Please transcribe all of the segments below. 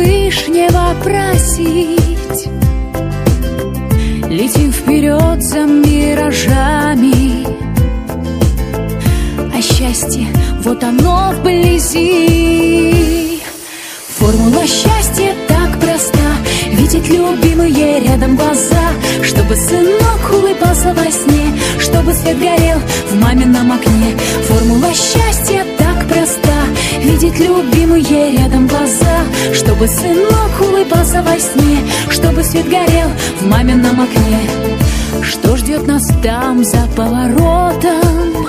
Всевышнего просить. Летим вперед за миражами, а счастье вот оно вблизи. Формула счастья так проста: видеть любимые рядом глаза, чтобы сынок улыбался во сне, чтобы свет горел в мамином окне. Формула счастья так проста: видеть любимые рядом глаза, чтобы сынок улыбался во сне, чтобы свет горел в мамином окне. Что ждет нас там за поворотом?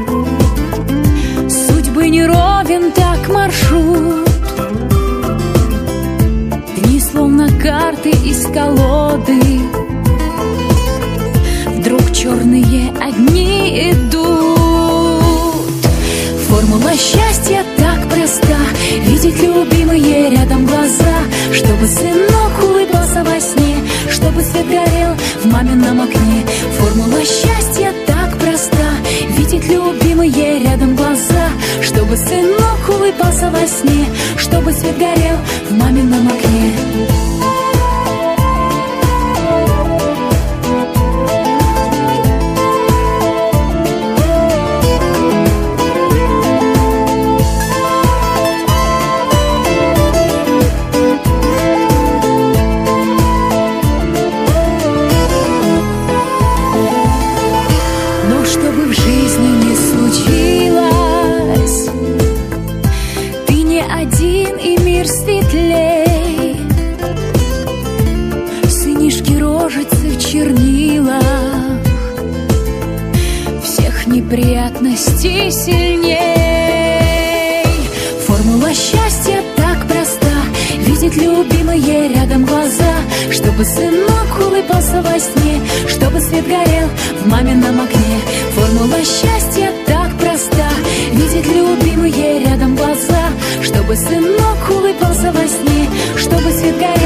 Судьбы не ровен так маршрут, дни словно карты из колоды, вдруг черные огни идут. Формула счастья так проста: видеть любимые рядом глаза, чтобы сынок улыбался во сне, чтобы свет горел в мамином окне. Формула счастья так проста: видеть любимые рядом глаза, чтобы сынок улыбался во сне, чтобы свет горел в мамином окне. Чтобы в жизни не случилось, ты не один и мир светлей. Сынишки рожицы в чернилах, всех неприятностей сильней. Формула счастья так проста: видеть любимые рядом глаза, чтобы сынок улыбался во сне, чтобы свет горел в мамином окне. Формула счастья так проста: видеть любимые рядом глаза, чтобы сынок улыбался во сне, чтобы свет горел